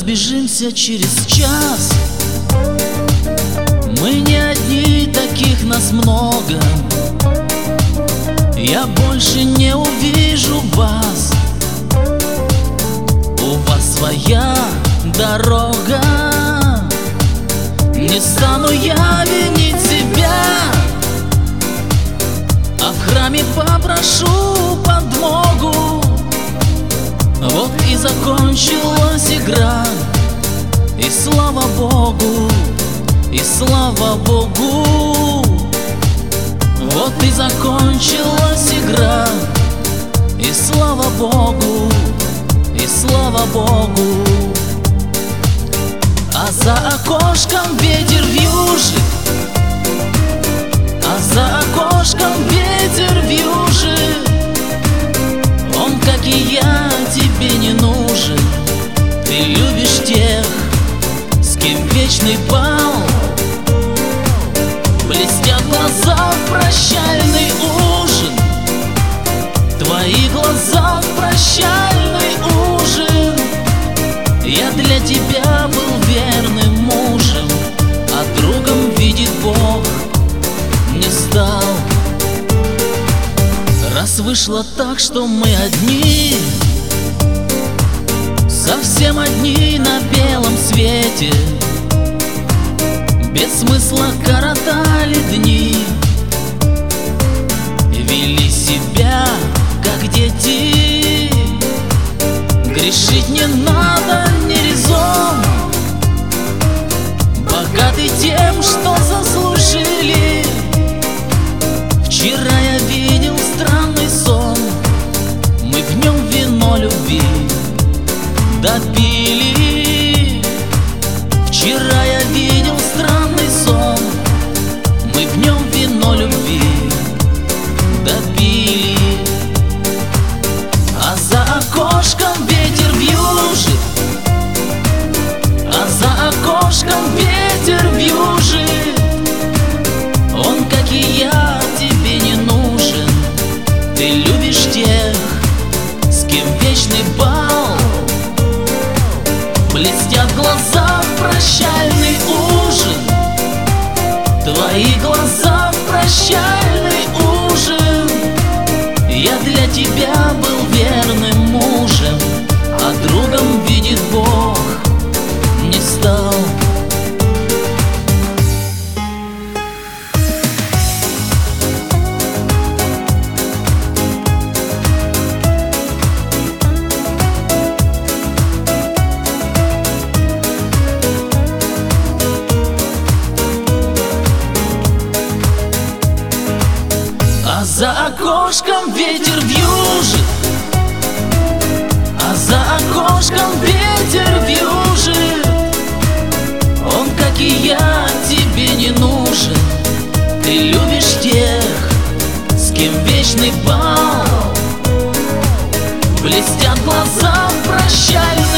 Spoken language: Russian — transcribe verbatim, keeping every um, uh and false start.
разбежимся через час. Мы не одни, таких нас много. Я больше не увижу вас. У вас своя дорога. Не стану я винить себя, а в храме попрошу подмогу. Вот и закончилась игра, и слава Богу, и слава Богу. Вот и закончилась игра, и слава Богу, и слава Богу. А за окошком ветер вьюжит, а за окошком ветер вьюжит. Он, как и я, тебе не нужен. Ты любишь тех, с кем вечный бал. Блестят глаза в прощальный ужин, твои глаза в прощальный ужин. Я для тебя был верным мужем, а другом, видит Бог, не стал. Раз вышло так, что мы одни, совсем одни на белом свете, без смысла коротали дни, вели себя, как дети. Грешить не надо, не резон, богаты тем, что заслужили. Вчера я видел странный сон, мы в нем вино любви допили. Вчера я видел странный сон, мы в нем вино любви допили. А за окошком ветер вьюжит, а за окошком ветер вьюжит. Он, как и я, тебе не нужен. Ты любишь тех, с кем вечный бал. Блестят глаза в прощальный ужин, твои глаза в прощальный ужин. Я для тебя был верным мужем, а другом, видит Бог, не стал. А за окошком ветер вьюжит, а за окошком ветер вьюжит. Он, как и я, тебе не нужен. Ты любишь тех, с кем вечный бал. Блестят глаза в прощальный